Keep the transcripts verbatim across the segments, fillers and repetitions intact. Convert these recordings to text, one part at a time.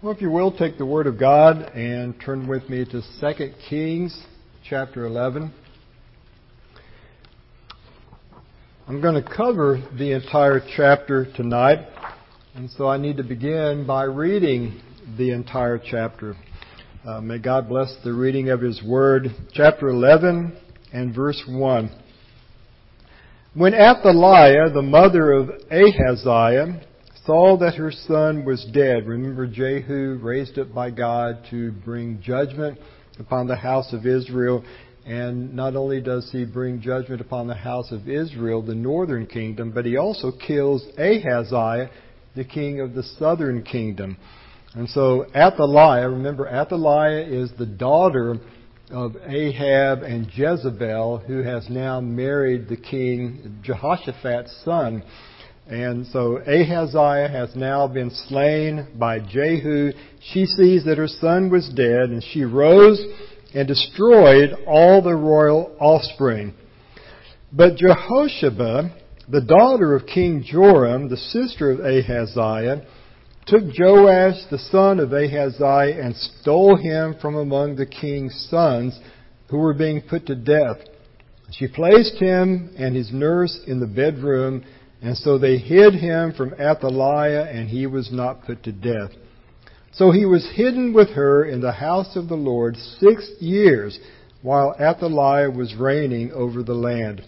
Well, if you will, take the Word of God and turn with me to Second Kings chapter eleven. I'm going to cover the entire chapter tonight, and so I need to begin by reading the entire chapter. Uh, may God bless the reading of His Word. Chapter eleven and verse one. When Athaliah, the mother of Ahaziah, saw that her son was dead. Remember, Jehu raised up by God to bring judgment upon the house of Israel. And not only does he bring judgment upon the house of Israel, the northern kingdom, but he also kills Ahaziah, the king of the southern kingdom. And so Athaliah, remember Athaliah is the daughter of Ahab and Jezebel, who has now married the king Jehoshaphat's son. And so Ahaziah has now been slain by Jehu. She sees that her son was dead, and she rose and destroyed all the royal offspring. But Jehosheba, the daughter of King Joram, the sister of Ahaziah, took Joash, the son of Ahaziah, and stole him from among the king's sons who were being put to death. She placed him and his nurse in the bedroom, and so they hid him from Athaliah, and he was not put to death. So he was hidden with her in the house of the Lord six years, while Athaliah was reigning over the land.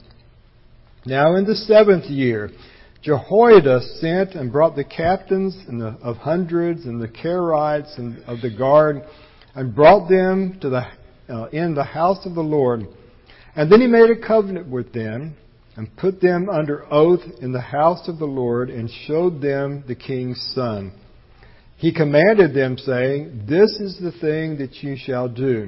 Now in the seventh year, Jehoiada sent and brought the captains of hundreds and the Kerites and of the guard, and brought them to the uh, in the house of the Lord. And then he made a covenant with them, and put them under oath in the house of the Lord, and showed them the king's son. He commanded them, saying, "This is the thing that you shall do.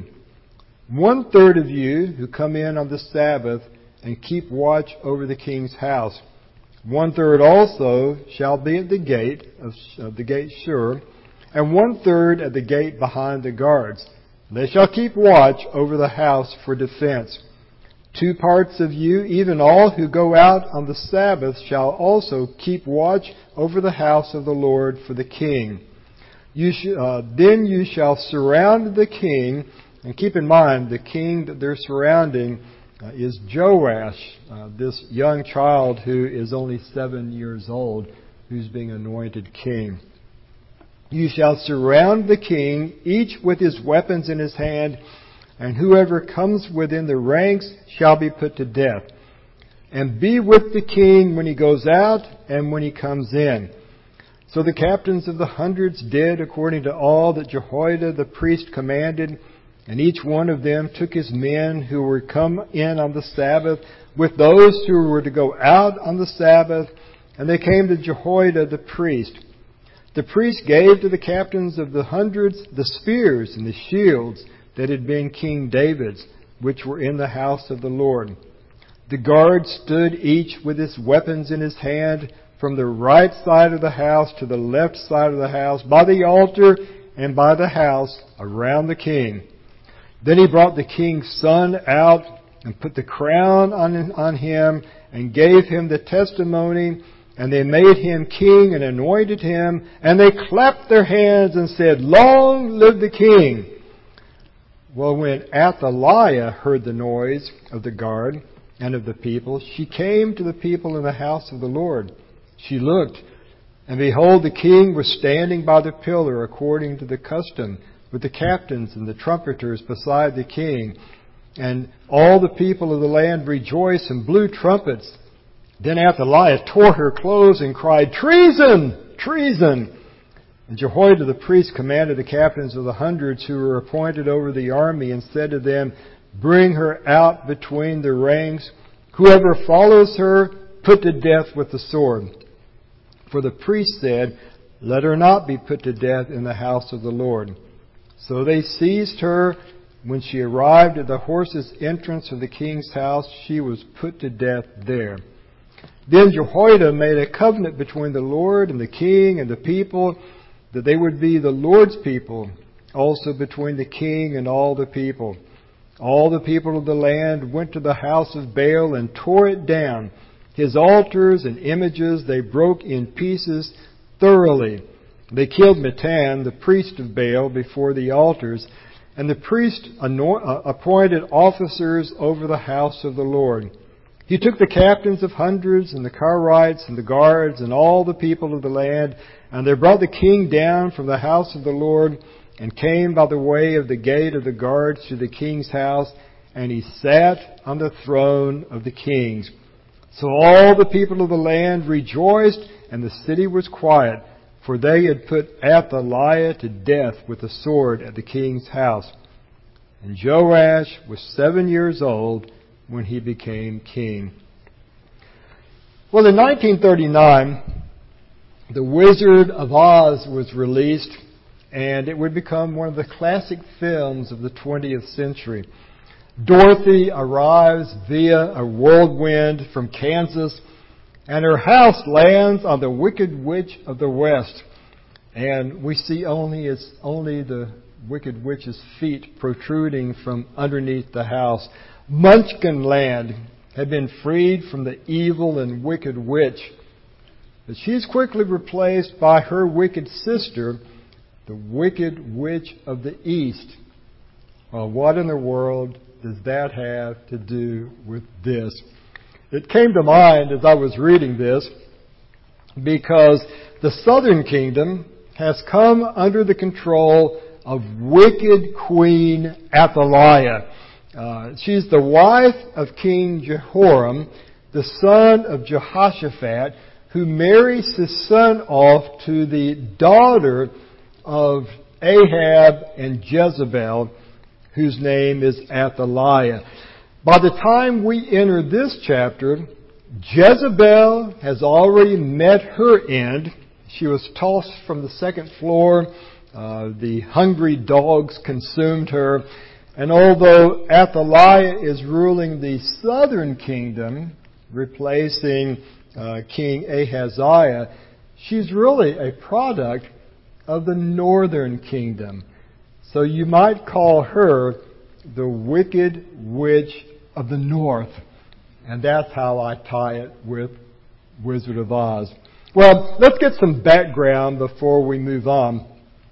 One third of you who come in on the Sabbath and keep watch over the king's house. One third also shall be at the gate of, of the gate sure, and one third at the gate behind the guards. They shall keep watch over the house for defense. Two parts of you, even all who go out on the Sabbath, shall also keep watch over the house of the Lord for the king. You sh- uh, then you shall surround the king," and keep in mind the king that they're surrounding uh, is Joash, uh, this young child who is only seven years old, who's being anointed king. "You shall surround the king, each with his weapons in his hand, and whoever comes within the ranks shall be put to death. And be with the king when he goes out and when he comes in." So the captains of the hundreds did according to all that Jehoiada the priest commanded, and each one of them took his men who were come in on the Sabbath with those who were to go out on the Sabbath, and they came to Jehoiada the priest. The priest gave to the captains of the hundreds the spears and the shields that had been King David's, which were in the house of the Lord. The guards stood each with his weapons in his hand, from the right side of the house to the left side of the house, by the altar and by the house, around the king. Then he brought the king's son out and put the crown on, on him and gave him the testimony, and they made him king and anointed him, and they clapped their hands and said, "Long live the king!" Well, when Athaliah heard the noise of the guard and of the people, she came to the people in the house of the Lord. She looked, and behold, the king was standing by the pillar according to the custom, with the captains and the trumpeters beside the king. And all the people of the land rejoiced and blew trumpets. Then Athaliah tore her clothes and cried, "Treason! Treason!" And Jehoiada the priest commanded the captains of the hundreds who were appointed over the army, and said to them, "Bring her out between the ranks. Whoever follows her, put to death with the sword." For the priest said, "Let her not be put to death in the house of the Lord." So they seized her. When she arrived at the horses' entrance of the king's house, she was put to death there. Then Jehoiada made a covenant between the Lord and the king and the people, that they would be the Lord's people, also between the king and all the people. All the people of the land went to the house of Baal and tore it down. His altars and images they broke in pieces thoroughly. They killed Mattan, the priest of Baal, before the altars, and the priest appointed officers over the house of the Lord. He took the captains of hundreds and the Karites and the guards and all the people of the land, and they brought the king down from the house of the Lord and came by the way of the gate of the guards to the king's house, and he sat on the throne of the kings. So all the people of the land rejoiced, and the city was quiet, for they had put Athaliah to death with a sword at the king's house. And Joash was seven years old when he became king. Well, in nineteen thirty-nine, The Wizard of Oz was released, and it would become one of the classic films of the twentieth century. Dorothy arrives via a whirlwind from Kansas, and her house lands on the Wicked Witch of the West. And we see only it's only the Wicked Witch's feet protruding from underneath the house. Munchkin Land had been freed from the evil and wicked witch. But she's quickly replaced by her wicked sister, the Wicked Witch of the East. Well, what in the world does that have to do with this? It came to mind as I was reading this because the southern kingdom has come under the control of wicked Queen Athaliah. Uh, she's the wife of King Jehoram, the son of Jehoshaphat, who marries his son off to the daughter of Ahab and Jezebel, whose name is Athaliah. By the time we enter this chapter, Jezebel has already met her end. She was tossed from the second floor. Uh, the hungry dogs consumed her. And although Athaliah is ruling the southern kingdom, replacing uh, King Ahaziah, she's really a product of the northern kingdom. So you might call her the Wicked Witch of the North. And that's how I tie it with Wizard of Oz. Well, let's get some background before we move on.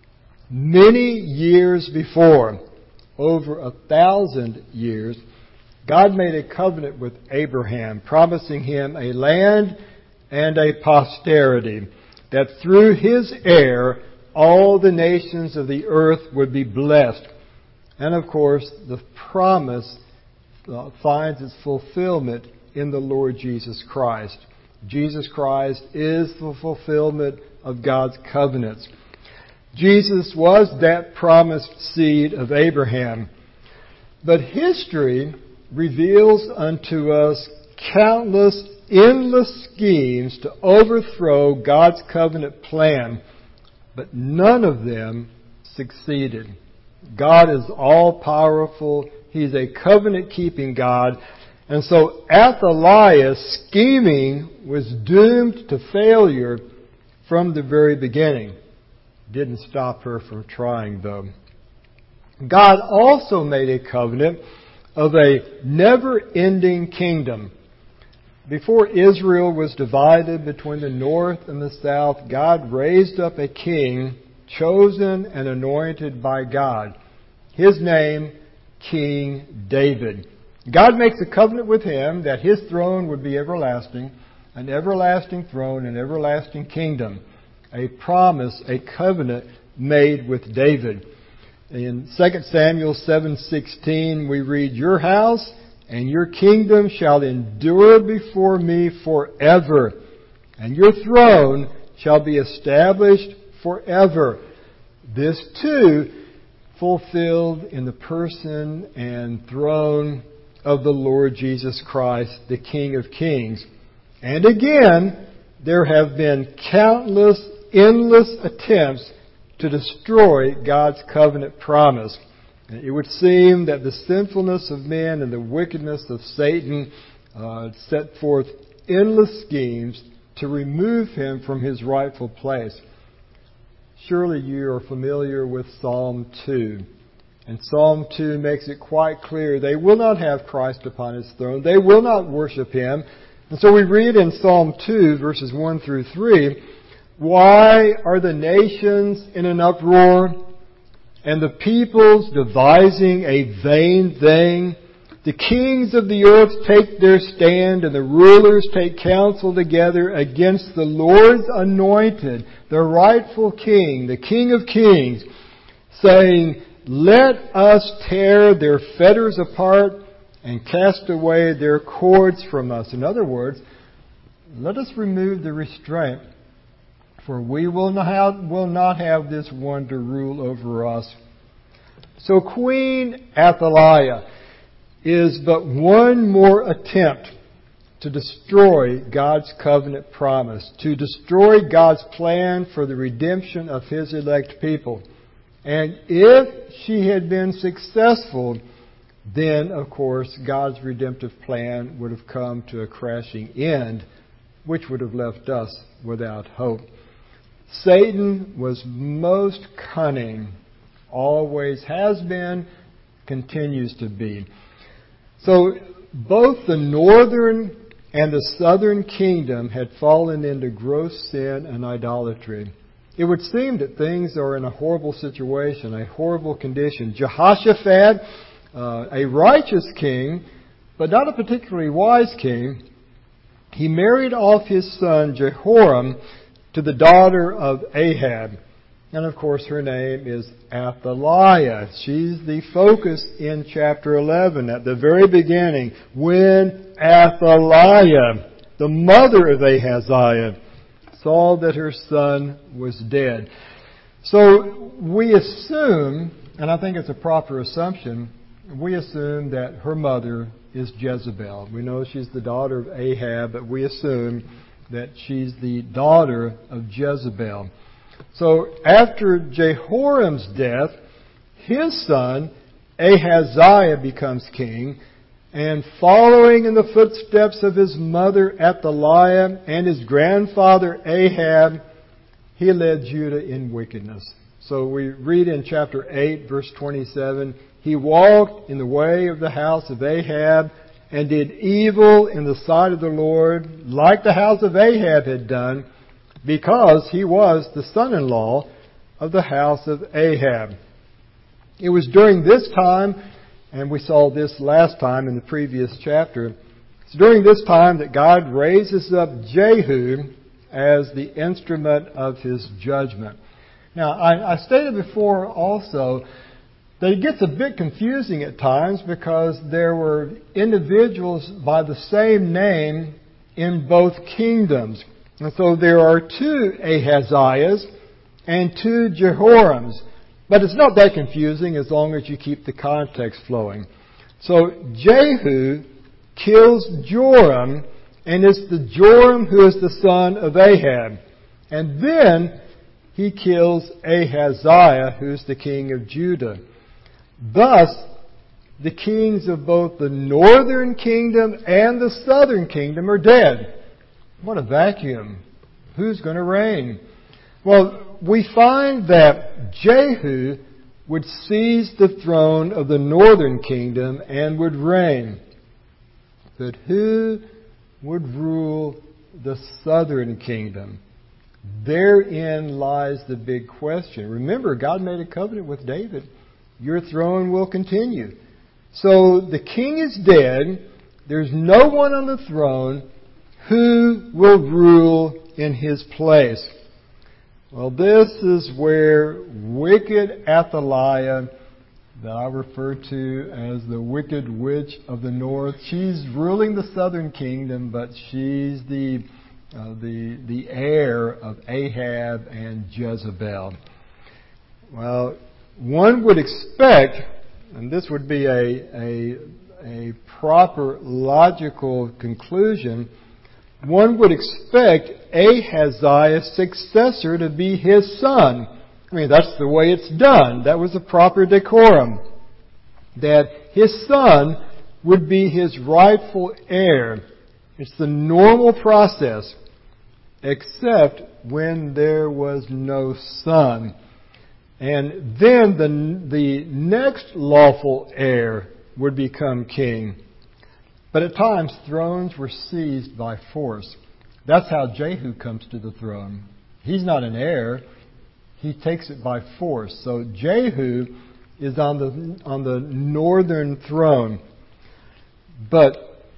Many years before, over a thousand years, God made a covenant with Abraham, promising him a land and a posterity, that through his heir all the nations of the earth would be blessed. And of course, the promise uh, finds its fulfillment in the Lord Jesus Christ. Jesus Christ is the fulfillment of God's covenants. Jesus was that promised seed of Abraham. But history reveals unto us countless, endless schemes to overthrow God's covenant plan, but none of them succeeded. God is all-powerful. He's a covenant-keeping God. And so Athaliah's scheming was doomed to failure from the very beginning. Didn't stop her from trying, though. God also made a covenant of a never-ending kingdom. Before Israel was divided between the north and the south, God raised up a king chosen and anointed by God. His name, King David. God makes a covenant with him that his throne would be everlasting, an everlasting throne, an everlasting kingdom. A promise, a covenant made with David. In Second Samuel seven sixteen, we read, "Your house and your kingdom shall endure before me forever, and your throne shall be established forever." This too fulfilled in the person and throne of the Lord Jesus Christ, the King of Kings. And again, there have been countless, endless attempts to destroy God's covenant promise. It would seem that the sinfulness of men and the wickedness of Satan uh, set forth endless schemes to remove him from his rightful place. Surely you are familiar with Psalm two. And Psalm two makes it quite clear they will not have Christ upon his throne. They will not worship him. And so we read in Psalm two, verses one through three, Why are the nations in an uproar, and the peoples devising a vain thing? The kings of the earth take their stand, and the rulers take counsel together against the Lord's anointed, the rightful king, the King of kings, saying, let us tear their fetters apart and cast away their cords from us. In other words, let us remove the restraint, for we will not have, will not have this one to rule over us. So Queen Athaliah is but one more attempt to destroy God's covenant promise, to destroy God's plan for the redemption of His elect people. And if she had been successful, then, of course, God's redemptive plan would have come to a crashing end, which would have left us without hope. Satan was most cunning, always has been, continues to be. So both the northern and the southern kingdom had fallen into gross sin and idolatry. It would seem that things are in a horrible situation, a horrible condition. Jehoshaphat, uh, a righteous king, but not a particularly wise king, he married off his son Jehoram to the daughter of Ahab. And of course her name is Athaliah. She's the focus in chapter eleven at the very beginning, when Athaliah, the mother of Ahaziah, saw that her son was dead. So we assume, and I think it's a proper assumption, we assume that her mother is Jezebel. We know she's the daughter of Ahab, but we assume that she's the daughter of Jezebel. So after Jehoram's death, his son Ahaziah becomes king, and following in the footsteps of his mother Athaliah and his grandfather Ahab, he led Judah in wickedness. So we read in chapter eight, verse twenty-seven, he walked in the way of the house of Ahab and did evil in the sight of the Lord, like the house of Ahab had done, because he was the son-in-law of the house of Ahab. It was during this time, and we saw this last time in the previous chapter, it's during this time that God raises up Jehu as the instrument of His judgment. Now, I, I stated before also that it gets a bit confusing at times because there were individuals by the same name in both kingdoms. And so there are two Ahaziahs and two Jehorams. But it's not that confusing as long as you keep the context flowing. So Jehu kills Joram, and it's the Joram who is the son of Ahab. And then he kills Ahaziah, who's the king of Judah. Thus, the kings of both the northern kingdom and the southern kingdom are dead. What a vacuum. Who's going to reign? Well, we find that Jehu would seize the throne of the northern kingdom and would reign. But who would rule the southern kingdom? Therein lies the big question. Remember, God made a covenant with David. Your throne will continue. So the king is dead. There's no one on the throne. Who will rule in his place? Well, this is where wicked Athaliah, that I refer to as the wicked witch of the north, she's ruling the southern kingdom, but she's the uh, the the heir of Ahab and Jezebel. Well, one would expect, and this would be a a, a proper logical conclusion, one would expect Ahaziah's successor to be his son. I mean, that's the way it's done. That was the proper decorum. That his son would be his rightful heir. It's the normal process, except when there was no son. And then the, the next lawful heir would become king. But at times, thrones were seized by force. That's how Jehu comes to the throne. he's not an heir. He takes it by force. So Jehu is on the on the northern throne. But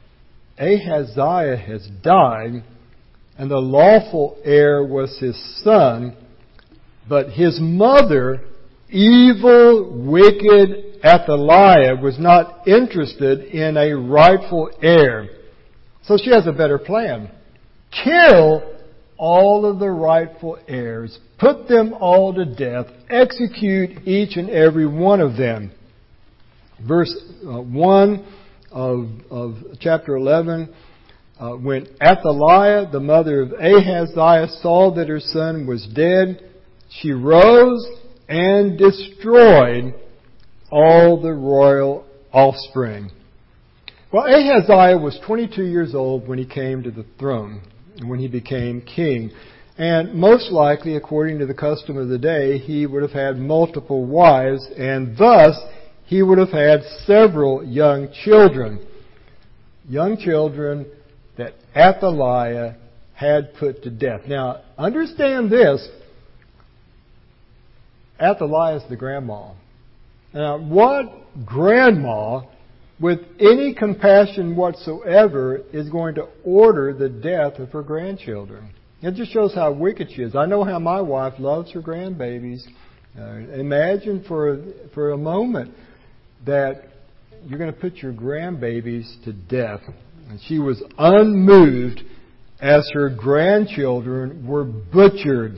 Ahaziah has died, and the lawful heir was his son, but his mother, evil, wicked Athaliah, was not interested in a rightful heir. So she has a better plan. Kill all of the rightful heirs. Put them all to death. Execute each and every one of them. Verse uh, one of, of chapter eleven. Uh, when Athaliah, the mother of Ahaziah, saw that her son was dead, she rose and destroyed all the royal offspring. Well, Ahaziah was twenty-two years old when he came to the throne, when he became king. And most likely, according to the custom of the day, he would have had multiple wives, and thus he would have had several young children. Young children that Athaliah had put to death. Now, understand this. Athaliah is the grandma. Now, what grandma, with any compassion whatsoever, is going to order the death of her grandchildren? It just shows how wicked she is. I know how my wife loves her grandbabies. Uh, imagine for for a moment that you're going to put your grandbabies to death. And she was unmoved as her grandchildren were butchered.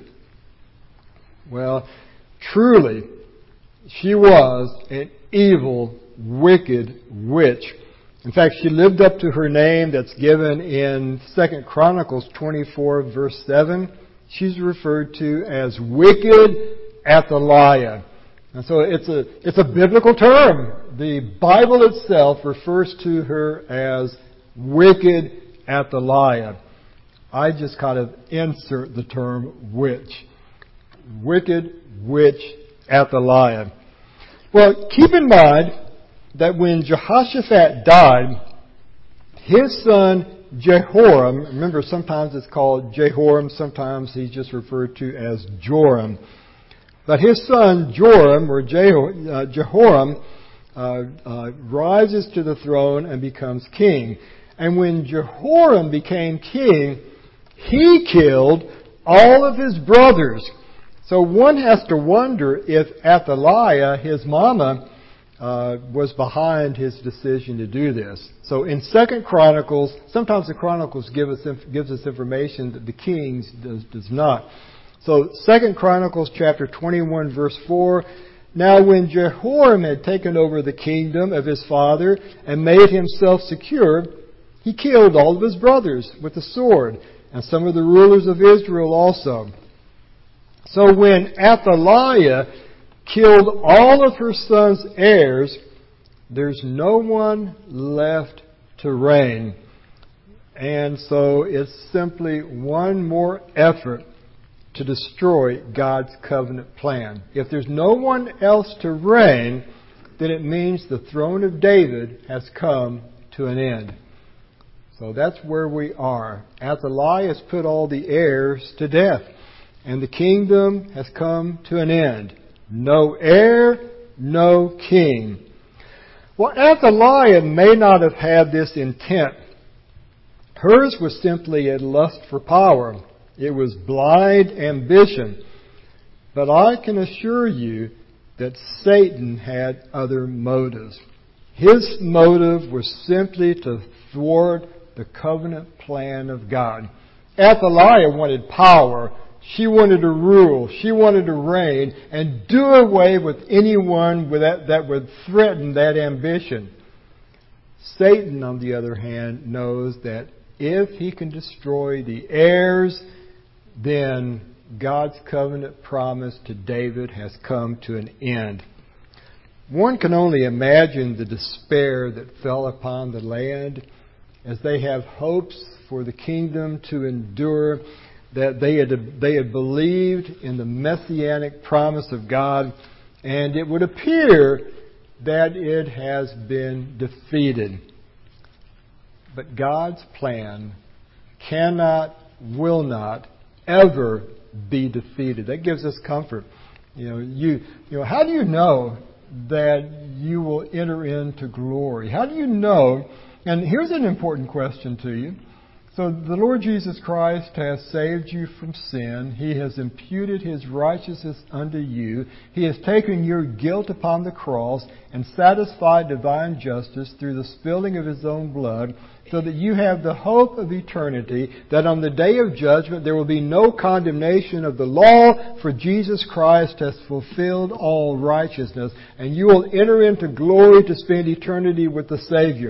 Well, truly, she was an evil, wicked witch. In fact, she lived up to her name that's given in Second Chronicles twenty-four, verse seven. She's referred to as wicked Athaliah. And so it's a, it's a biblical term. The Bible itself refers to her as wicked Athaliah. I just kind of insert the term witch. Wicked witch Athaliah. Well, keep in mind that when Jehoshaphat died, his son Jehoram, remember sometimes it's called Jehoram, sometimes he's just referred to as Joram. But his son Joram, or Jeho, uh, Jehoram, uh, uh, rises to the throne and becomes king. And when Jehoram became king, he killed all of his brothers. So one has to wonder if Athaliah, his mama, uh, was behind his decision to do this. So in Second Chronicles, sometimes the Chronicles give us gives us information that the Kings does, does not. So Second Chronicles chapter twenty-one, verse four. Now when Jehoram had taken over the kingdom of his father and made himself secure, he killed all of his brothers with the sword, and some of the rulers of Israel also. So when Athaliah killed all of her son's heirs, there's no one left to reign. And so it's simply one more effort to destroy God's covenant plan. If there's no one else to reign, then it means the throne of David has come to an end. So that's where we are. Athaliah has put all the heirs to death, and the kingdom has come to an end. No heir, no king. Well, Athaliah may not have had this intent. Hers was simply a lust for power. It was blind ambition. But I can assure you that Satan had other motives. His motive was simply to thwart the covenant plan of God. Athaliah wanted power. She wanted to rule. She wanted to reign and do away with anyone with that, that would threaten that ambition. Satan, on the other hand, knows that if he can destroy the heirs, then God's covenant promise to David has come to an end. One can only imagine the despair that fell upon the land as they have hopes for the kingdom to endure, that they had, they had believed in the messianic promise of God, and it would appear that it has been defeated. But God's plan cannot, will not, ever be defeated. That gives us comfort. You know, you, you know, how do you know that you will enter into glory? How do you know? And here's an important question to you. So the Lord Jesus Christ has saved you from sin. He has imputed His righteousness unto you. He has taken your guilt upon the cross and satisfied divine justice through the spilling of His own blood, so that you have the hope of eternity, that on the day of judgment there will be no condemnation of the law, for Jesus Christ has fulfilled all righteousness, and you will enter into glory to spend eternity with the Savior.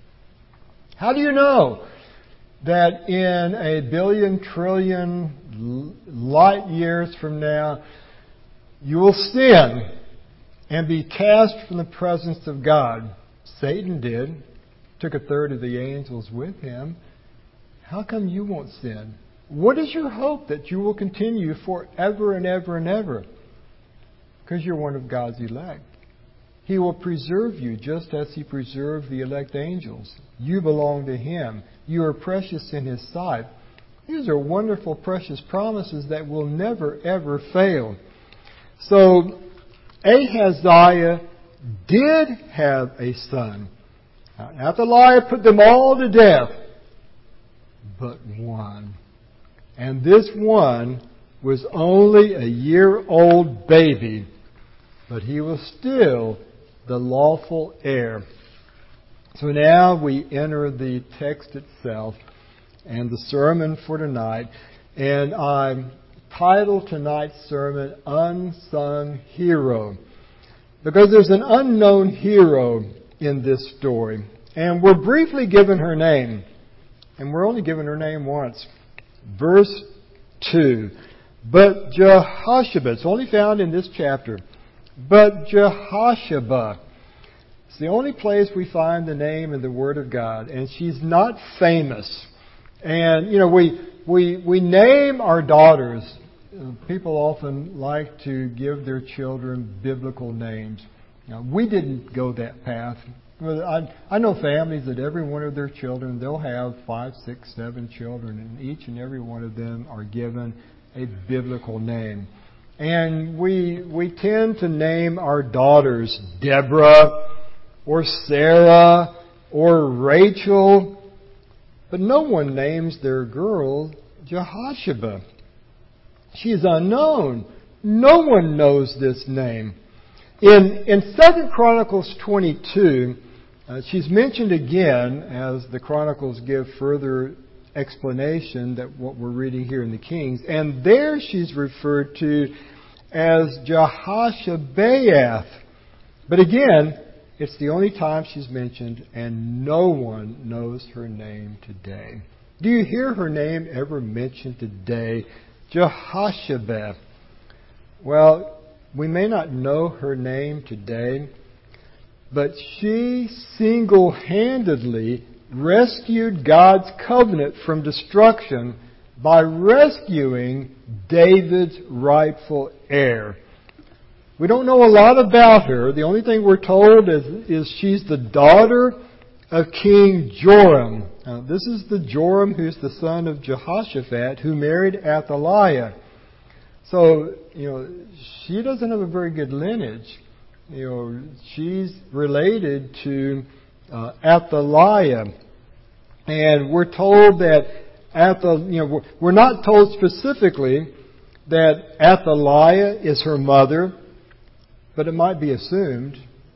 How do you know that in a billion trillion light years from now you will sin and be cast from the presence of God? Satan did. Took a third of the angels with him. How come you won't sin? What is your hope that you will continue forever and ever and ever? Because you're one of God's elect. He will preserve you just as He preserved the elect angels. You belong to Him. You are precious in His sight. These are wonderful, precious promises that will never, ever fail. So, Ahaziah did have a son. Athaliah put them all to death, but one. And this one was only a year-old baby, but he was still the lawful heir. So now we enter the text itself and the sermon for tonight. And I titled tonight's sermon, Unsung Hero, because there's an unknown hero in this story. And we're briefly given her name. And we're only given her name once. Verse two. But Jehoshaphat, it's only found in this chapter. But Jehoshaphat. It's the only place we find the name in the Word of God. And she's not famous. And, you know, we, we, we name our daughters. People often like to give their children biblical names. Now, we didn't go that path. I, I know families that every one of their children, they'll have five, six, seven children, and each and every one of them are given a biblical name. And we we tend to name our daughters Deborah or Sarah or Rachel, but no one names their girl Jehoshaphat. She's unknown. No one knows this name. In in Second Chronicles twenty-two, uh, she's mentioned again as the Chronicles give further explanation that what we're reading here in the Kings. And there she's referred to as Jehoshabeath. But again, it's the only time she's mentioned, and no one knows her name today. Do you hear her name ever mentioned today? Jehoshabeath. Well, we may not know her name today, but she single-handedly rescued God's covenant from destruction by rescuing David's rightful heir. We don't know a lot about her. The only thing we're told is, is she's the daughter of King Joram. Now, this is the Joram who's the son of Jehoshaphat, who married Athaliah. So, you know, she doesn't have a very good lineage. You know, she's related to uh, Athaliah. And we're told that Athal, you know, we're not told specifically that Athaliah is her mother, but it might be assumed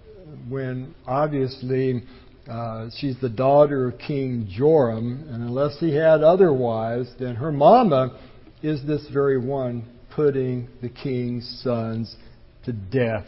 when obviously uh, she's the daughter of King Joram, and unless he had other wives, then her mama is this very one putting the king's sons to death.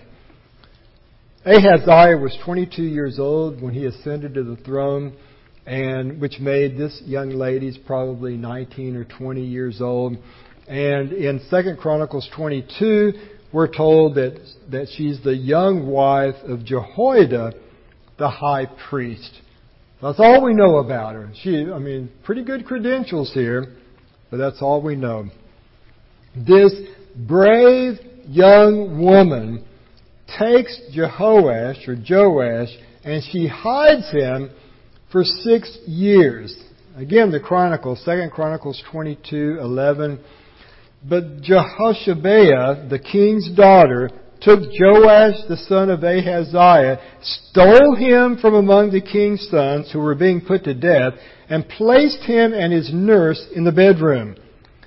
Ahaziah was twenty-two years old when he ascended to the throne, and which made this young lady's probably nineteen or twenty years old. And in Second Chronicles twenty-two, we're told that, that she's the young wife of Jehoiada, the high priest. That's all we know about her. She, I mean, pretty good credentials here, but that's all we know. This brave young woman takes Jehoash, or Joash, and she hides him for six years. Again, the Chronicles, Second Chronicles twenty-two eleven. But Jehoshabeah, the king's daughter, took Joash the son of Ahaziah, stole him from among the king's sons who were being put to death, and placed him and his nurse in the bedroom.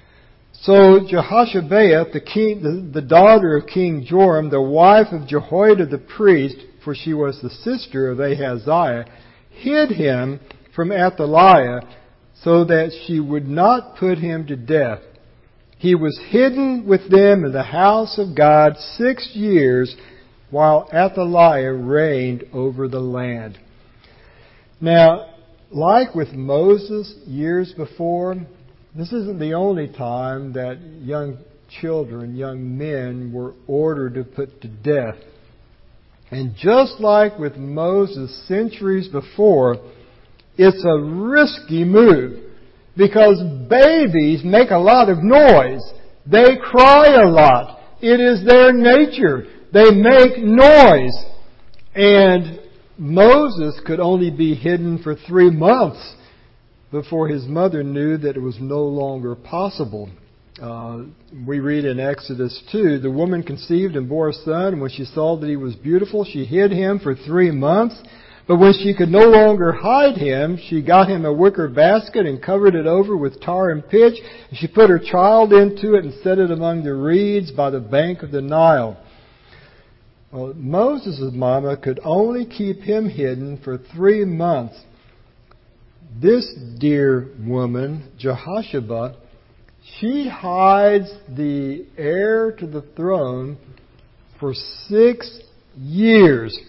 So Jehoshabeah, the, king, the, the daughter of King Joram, the wife of Jehoiada the priest, for she was the sister of Ahaziah, hid him from Athaliah so that she would not put him to death. He was hidden with them in the house of God six years while Athaliah reigned over the land. Now, like with Moses years before, this isn't the only time that young children, young men were ordered to put to death. And just like with Moses centuries before, it's a risky move because babies make a lot of noise. They cry a lot. It is their nature. They make noise. And Moses could only be hidden for three months before his mother knew that it was no longer possible. Uh, we read in Exodus two, the woman conceived and bore a son, and when she saw that he was beautiful, she hid him for three months. But when she could no longer hide him, she got him a wicker basket and covered it over with tar and pitch. And she put her child into it and set it among the reeds by the bank of the Nile. Well, Moses' mama could only keep him hidden for three months. This dear woman, Jehoshaphat, she hides the heir to the throne for six years.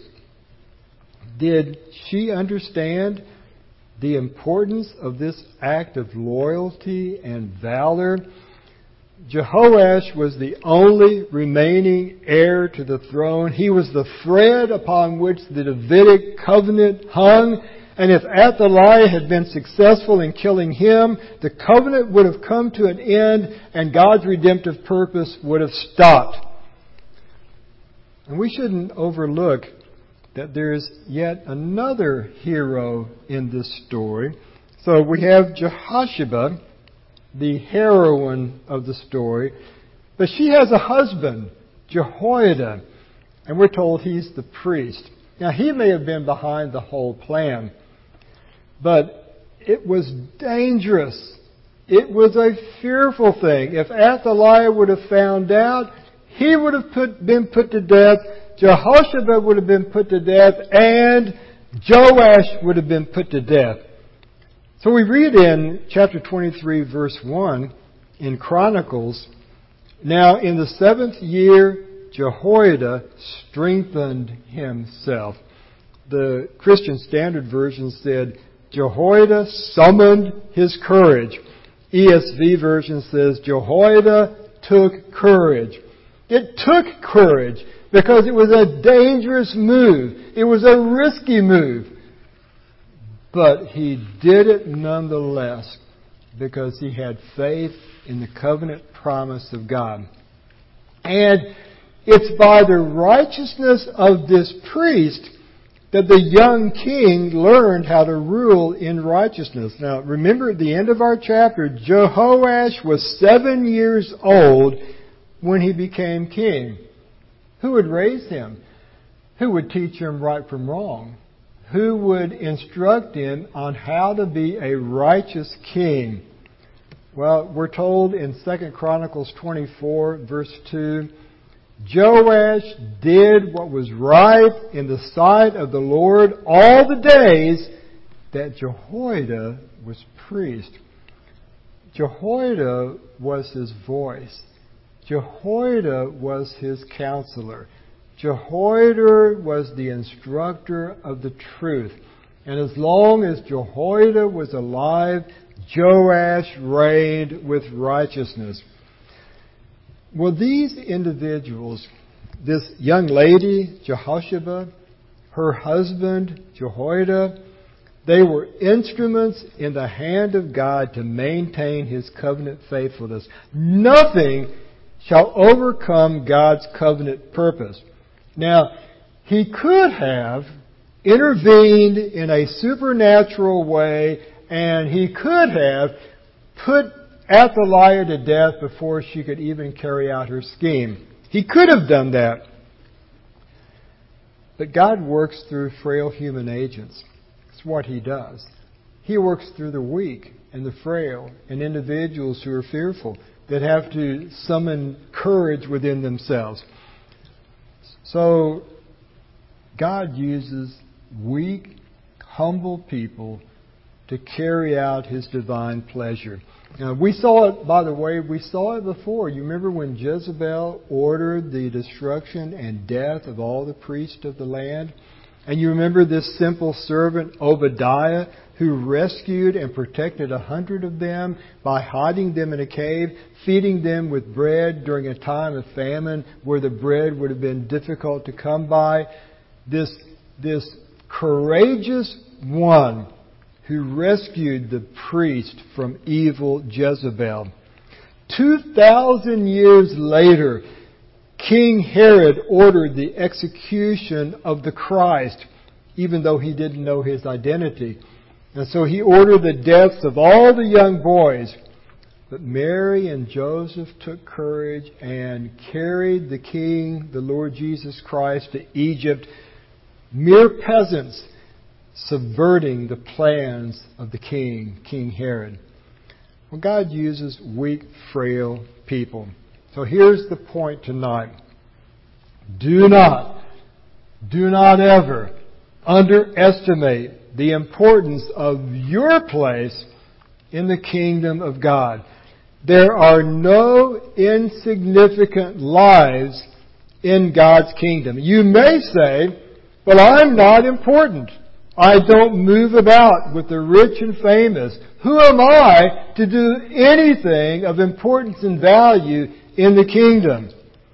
Did she understand the importance of this act of loyalty and valor? Jehoash was the only remaining heir to the throne. He was the thread upon which the Davidic covenant hung. And if Athaliah had been successful in killing him, the covenant would have come to an end and God's redemptive purpose would have stopped. And we shouldn't overlook that there's yet another hero in this story. So we have Jehoshaphat, the heroine of the story, but she has a husband, Jehoiada, and we're told he's the priest. Now, he may have been behind the whole plan, but it was dangerous. It was a fearful thing. If Athaliah would have found out, he would have put, been put to death, Jehoshaphat would have been put to death, and Joash would have been put to death. So we read in chapter twenty-three, verse one, in Chronicles, now in the seventh year, Jehoiada strengthened himself. The Christian Standard Version said, Jehoiada summoned his courage. E S V version says, Jehoiada took courage. It took courage because it was a dangerous move. It was a risky move. But he did it nonetheless because he had faith in the covenant promise of God. And it's by the righteousness of this priest that the young king learned how to rule in righteousness. Now, remember at the end of our chapter, Jehoash was seven years old when he became king. Who would raise him? Who would teach him right from wrong? Who would instruct him on how to be a righteous king? Well, we're told in Second Chronicles twenty-four, verse two, Joash did what was right in the sight of the Lord all the days that Jehoiada was priest. Jehoiada was his voice. Jehoiada was his counselor. Jehoiada was the instructor of the truth. And as long as Jehoiada was alive, Joash reigned with righteousness. Well, these individuals, this young lady, Jehoshaphat, her husband, Jehoiada, they were instruments in the hand of God to maintain His covenant faithfulness. Nothing shall overcome God's covenant purpose. Now, He could have intervened in a supernatural way, and He could have put Athaliah to death before she could even carry out her scheme. He could have done that. But God works through frail human agents. It's what He does. He works through the weak and the frail and individuals who are fearful, that have to summon courage within themselves. So God uses weak, humble people to carry out His divine pleasure. Now, we saw it, by the way, we saw it before. You remember when Jezebel ordered the destruction and death of all the priests of the land? And you remember this simple servant, Obadiah, who rescued and protected a hundred of them by hiding them in a cave, feeding them with bread during a time of famine where the bread would have been difficult to come by. This, this courageous one who rescued the priest from evil Jezebel. Two thousand years later, King Herod ordered the execution of the Christ, even though he didn't know His identity. And so he ordered the deaths of all the young boys. But Mary and Joseph took courage and carried the King, the Lord Jesus Christ, to Egypt, mere peasants, subverting the plans of the king, King Herod. Well, God uses weak, frail people. So here's the point tonight. Do not, do not ever underestimate the importance of your place in the kingdom of God. There are no insignificant lives in God's kingdom. You may say, "Well, I'm not important. I don't move about with the rich and famous. Who am I to do anything of importance and value in the kingdom?"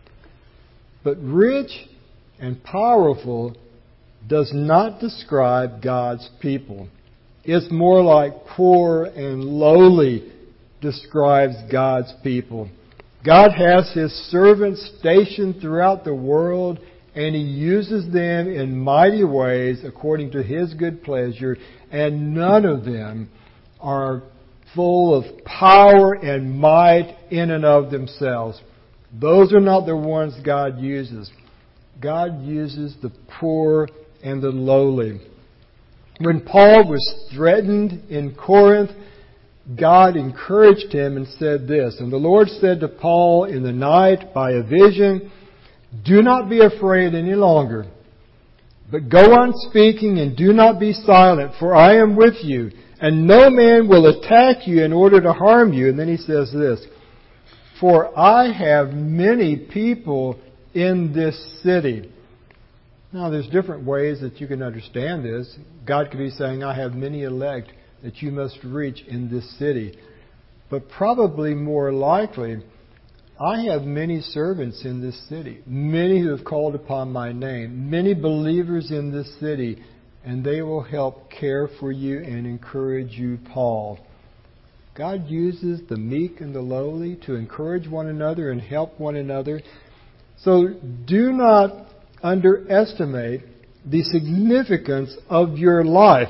But rich and powerful does not describe God's people. It's more like poor and lowly describes God's people. God has His servants stationed throughout the world, and He uses them in mighty ways according to His good pleasure, and none of them are full of power and might in and of themselves. Those are not the ones God uses. God uses the poor and the lowly. When Paul was threatened in Corinth, God encouraged him and said this, "And the Lord said to Paul in the night by a vision, 'Do not be afraid any longer, but go on speaking and do not be silent, for I am with you, and no man will attack you in order to harm you.'" And then he says this, "For I have many people in this city." Now, there's different ways that you can understand this. God could be saying, "I have many elect that you must reach in this city." But probably more likely, "I have many servants in this city, many who have called upon my name, many believers in this city, and they will help care for you and encourage you, Paul." God uses the meek and the lowly to encourage one another and help one another. So do not underestimate the significance of your life.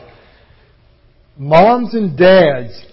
Moms and dads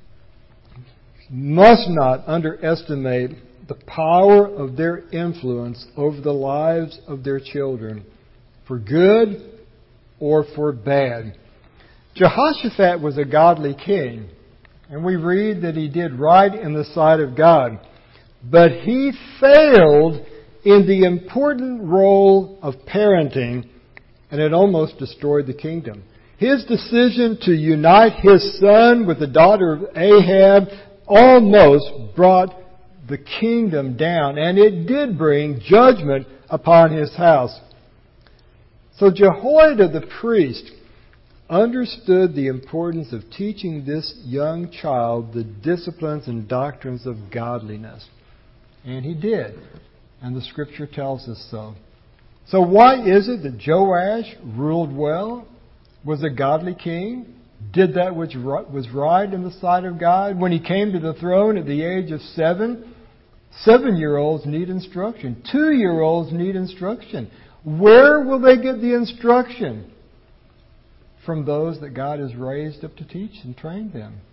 must not underestimate the power of their influence over the lives of their children, for good or for bad. Jehoshaphat was a godly king, and we read that he did right in the sight of God. But he failed in the important role of parenting, and it almost destroyed the kingdom. His decision to unite his son with the daughter of Ahab almost brought the kingdom down, and it did bring judgment upon his house. So Jehoiada the priest understood the importance of teaching this young child the disciplines and doctrines of godliness. And he did. And the Scripture tells us so. So why is it that Joash ruled well, was a godly king, did that which was right in the sight of God? When he came to the throne at the age of seven, seven-year-olds need instruction. Two-year-olds need instruction. Where will they get the instruction? From those that God has raised up to teach and train them.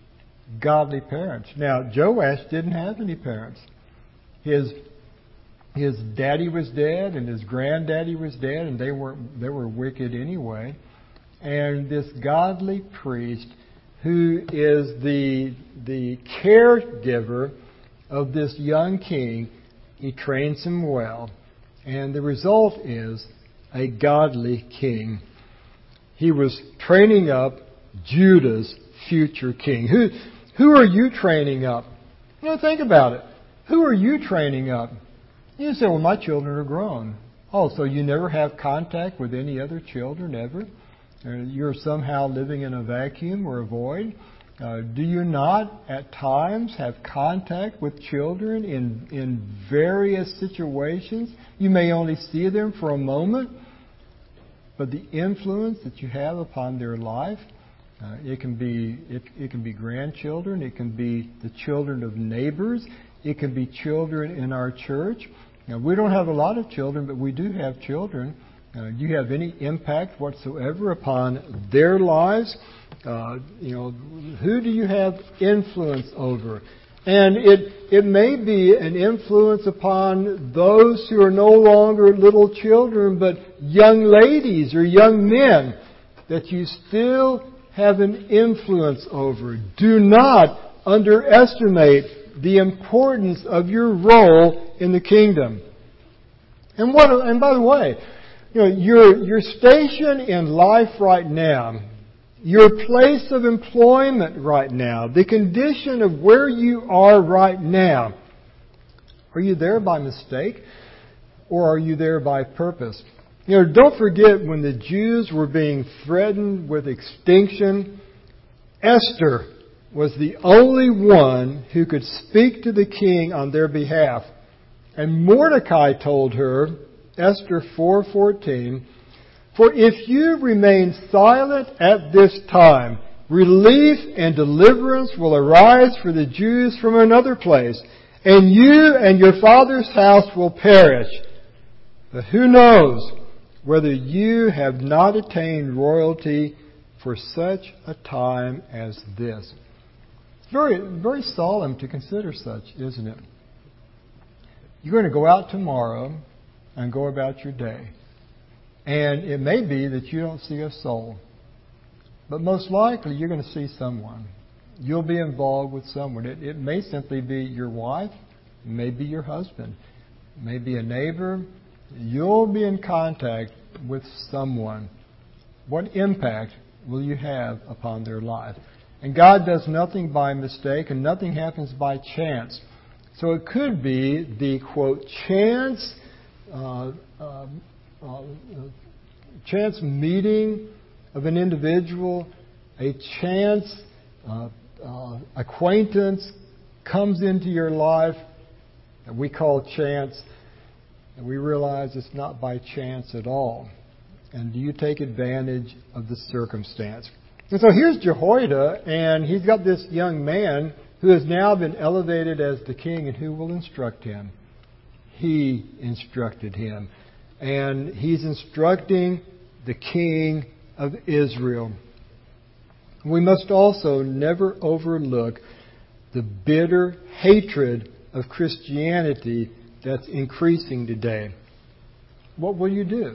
godly parents. Now, Joash didn't have any parents. His his daddy was dead, and his granddaddy was dead, and they were they were wicked anyway. And this godly priest, who is the the caregiver of this young king, he trains him well, and the result is a godly king. He was training up Judah's future king. Who who are you training up? You know, think about it. Who are you training up? You say, well, my children are grown. Oh, so you never have contact with any other children ever? You're somehow living in a vacuum or a void? Uh, do you not at times have contact with children in in various situations? You may only see them for a moment, but the influence that you have upon their life, uh, it can be it, it can be grandchildren, it can be the children of neighbors, it can be children in our church. Now, we don't have a lot of children, but we do have children. Uh, do you have any impact whatsoever upon their lives? Uh, you know, who do you have influence over? And it it may be an influence upon those who are no longer little children, but young ladies or young men that you still have an influence over. Do not underestimate the importance of your role in the kingdom. And what? And by the way, you know, your your station in life right now, your place of employment right now, the condition of where you are right now, are you there by mistake or are you there by purpose? You know, don't forget when the Jews were being threatened with extinction, Esther was the only one who could speak to the king on their behalf. And Mordecai told her, Esther four fourteen, for if you remain silent at this time, relief and deliverance will arise for the Jews from another place, and you and your father's house will perish. But who knows whether you have not attained royalty for such a time as this? It's very, very solemn to consider such, isn't it? You're going to go out tomorrow and go about your day. And it may be that you don't see a soul. But most likely you're going to see someone. You'll be involved with someone. It, it may simply be your wife. It may be your husband. It may be a neighbor. You'll be in contact with someone. What impact will you have upon their life? And God does nothing by mistake, and nothing happens by chance. So it could be the, quote, chance uh, uh, uh, chance meeting of an individual, a chance uh, uh, acquaintance comes into your life that we call chance, and we realize it's not by chance at all. And do you take advantage of the circumstance? And so here's Jehoiada, and he's got this young man who has now been elevated as the king, and who will instruct him? He instructed him. And he's instructing the king of Israel. We must also never overlook the bitter hatred of Christianity that's increasing today. What will you do?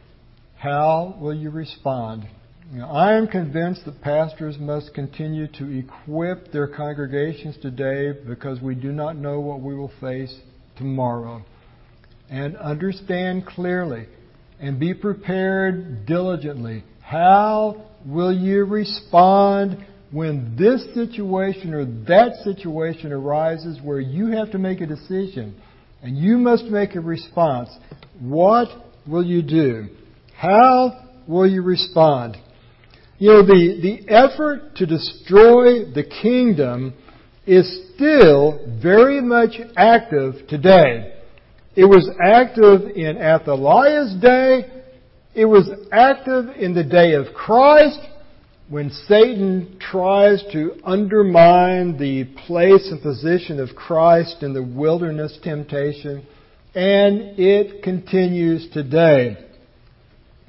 How will you respond? You know, I am convinced that pastors must continue to equip their congregations today, because we do not know what we will face tomorrow. And understand clearly and be prepared diligently. How will you respond when this situation or that situation arises where you have to make a decision and you must make a response? What will you do? How will you respond? You know, the, the effort to destroy the kingdom is still very much active today. It was active in Athaliah's day. It was active in the day of Christ, when Satan tries to undermine the place and position of Christ in the wilderness temptation. And it continues today.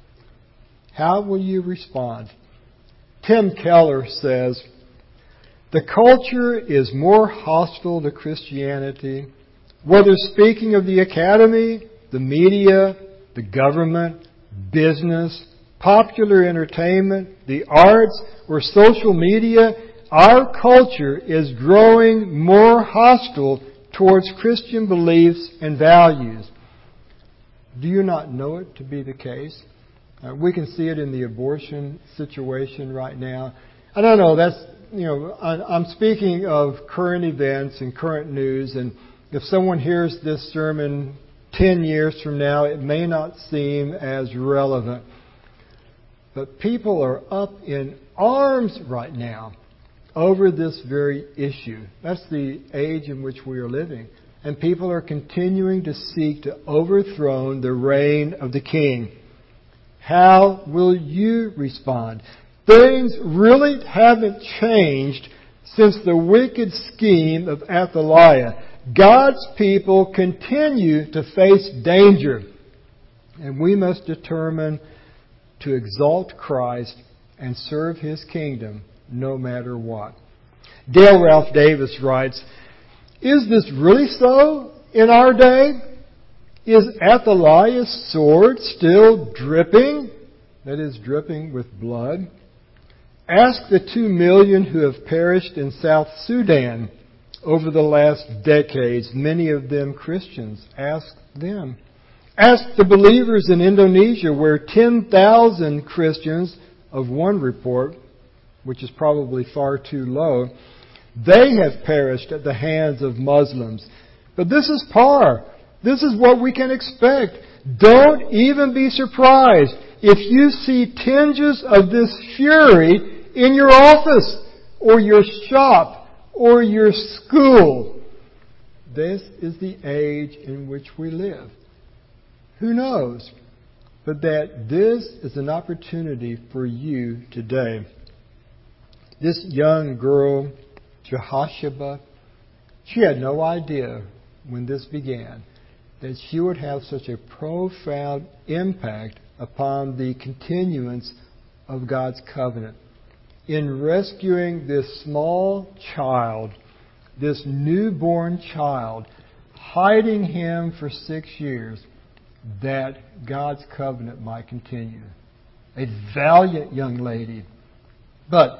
How will you respond? Tim Keller says, The culture is more hostile to Christianity, whether speaking of the academy, the media, the government, business, popular entertainment, the arts, or social media. Our culture is growing more hostile towards Christian beliefs and values. Do you not know it to be the case? Uh, we can see it in the abortion situation right now. I don't know, that's, you know, I, I'm speaking of current events and current news, and if someone hears this sermon ten years from now, it may not seem as relevant. But people are up in arms right now over this very issue. That's the age in which we are living. And people are continuing to seek to overthrow the reign of the king. How will you respond? Things really haven't changed since the wicked scheme of Athaliah. God's people continue to face danger. And we must determine to exalt Christ and serve His kingdom no matter what. Dale Ralph Davis writes, "Is this really so in our day? Is Athaliah's sword still dripping?" That is, dripping with blood. Ask the two million who have perished in South Sudan over the last decades, many of them Christians. Ask them. Ask the believers in Indonesia, where ten thousand Christians, of one report, which is probably far too low, they have perished at the hands of Muslims. But this is par. This is what we can expect. Don't even be surprised if you see tinges of this fury in your office or your shop or your school. This is the age in which we live. Who knows? But that this is an opportunity for you today. This young girl, Jehosheba, she had no idea when this began that she would have such a profound impact upon the continuance of God's covenant. In rescuing this small child, this newborn child, hiding him for six years, that God's covenant might continue. A valiant young lady. But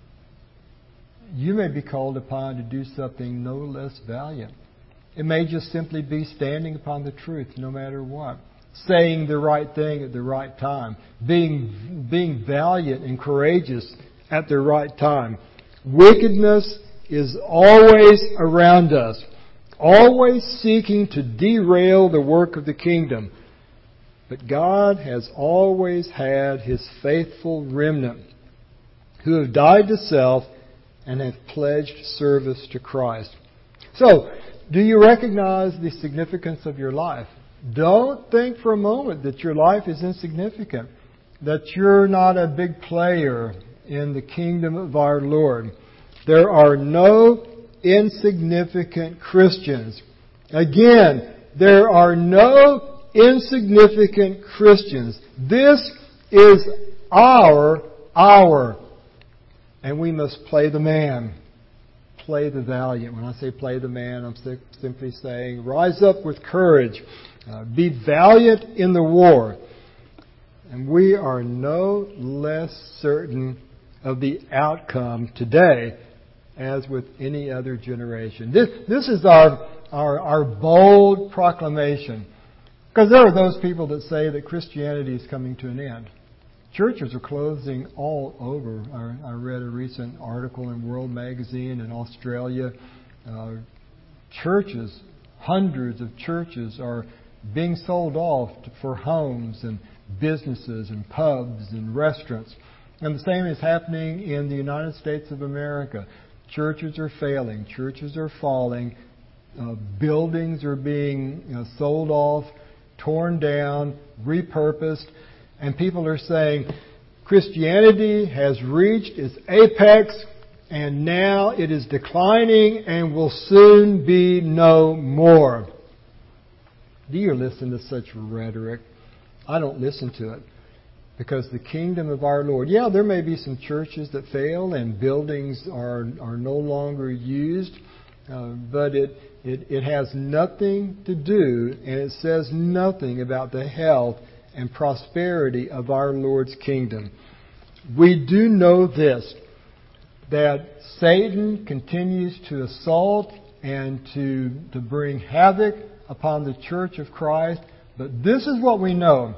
you may be called upon to do something no less valiant. It may just simply be standing upon the truth no matter what. Saying the right thing at the right time. Being, being valiant and courageous at the right time. Wickedness is always around us. Always seeking to derail the work of the kingdom. But God has always had His faithful remnant who have died to self and have pledged service to Christ. So, do you recognize the significance of your life? Don't think for a moment that your life is insignificant, that you're not a big player in the kingdom of our Lord. There are no insignificant Christians. Again, there are no insignificant Christians. This is our hour. And we must play the man. Play the valiant. When I say play the man, I'm simply saying rise up with courage. Uh, be valiant in the war. And we are no less certain of the outcome today as with any other generation. This, this is our, our, our bold proclamation. Because there are those people that say that Christianity is coming to an end. Churches are closing all over. I, I read a recent article in World Magazine in Australia. Uh, churches, hundreds of churches are being sold off to, for homes and businesses and pubs and restaurants. And the same is happening in the United States of America. Churches are failing. Churches are falling. Uh, buildings are being you know, sold off, torn down, repurposed. And people are saying Christianity has reached its apex and now it is declining and will soon be no more. Do you listen to such rhetoric? I don't listen to it. Because the kingdom of our Lord, yeah, there may be some churches that fail and buildings are are no longer used, uh, but it, it it has nothing to do, and it says nothing about the health and prosperity of our Lord's kingdom. We do know this, that Satan continues to assault and to to bring havoc upon the church of Christ, but this is what we know.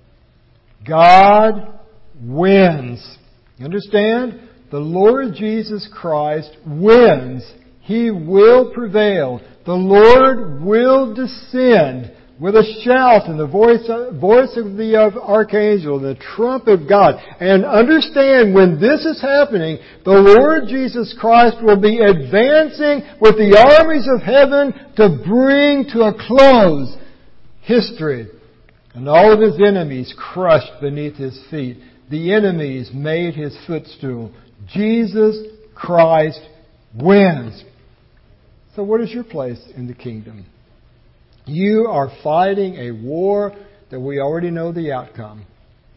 God wins. You understand? The Lord Jesus Christ wins. He will prevail. The Lord will descend with a shout and the voice of, voice of the of archangel, the trump of God. And understand, when this is happening, the Lord Jesus Christ will be advancing with the armies of heaven to bring to a close history. And all of His enemies crushed beneath His feet. The enemies made His footstool. Jesus Christ wins. So what is your place in the kingdom? You are fighting a war that we already know the outcome.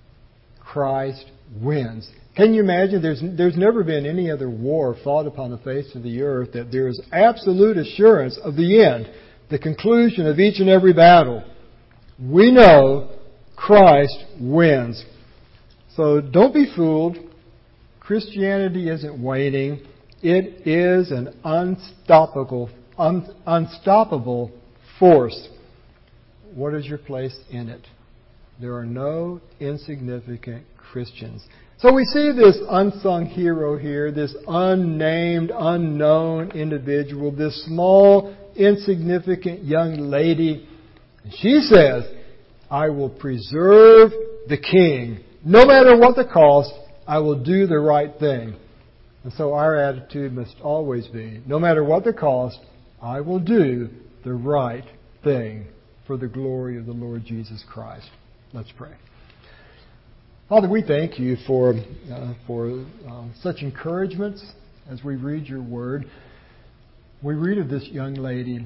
Christ wins. Can you imagine? There's, there's never been any other war fought upon the face of the earth that there is absolute assurance of the end, the conclusion of each and every battle. We know Christ wins. So don't be fooled. Christianity isn't waning. It is an unstoppable, un, unstoppable force. What is your place in it? There are no insignificant Christians. So we see this unsung hero here, this unnamed, unknown individual, this small, insignificant young lady. She says, I will preserve the king. No matter what the cost, I will do the right thing. And so our attitude must always be, no matter what the cost, I will do the right thing for the glory of the Lord Jesus Christ. Let's pray. Father, we thank You for, uh, for uh, such encouragements as we read Your Word. We read of this young lady.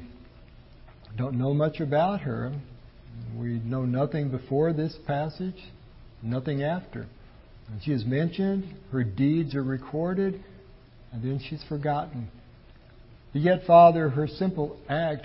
Don't know much about her. We know nothing before this passage, nothing after. And she is mentioned, her deeds are recorded, and then she's forgotten. But yet, Father, her simple act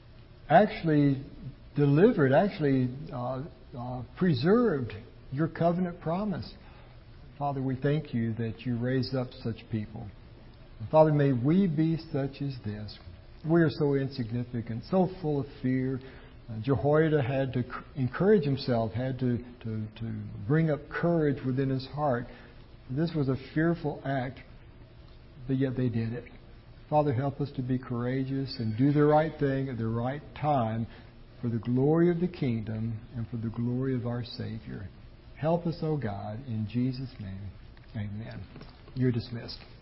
actually delivered, actually uh, uh, preserved Your covenant promise. Father, we thank You that You raised up such people. And Father, may we be such as this. We are so insignificant, so full of fear. Uh, Jehoiada had to encourage himself, had to, to, to bring up courage within his heart. This was a fearful act, but yet they did it. Father, help us to be courageous and do the right thing at the right time for the glory of the kingdom and for the glory of our Savior. Help us, O God, in Jesus' name. Amen. You're dismissed.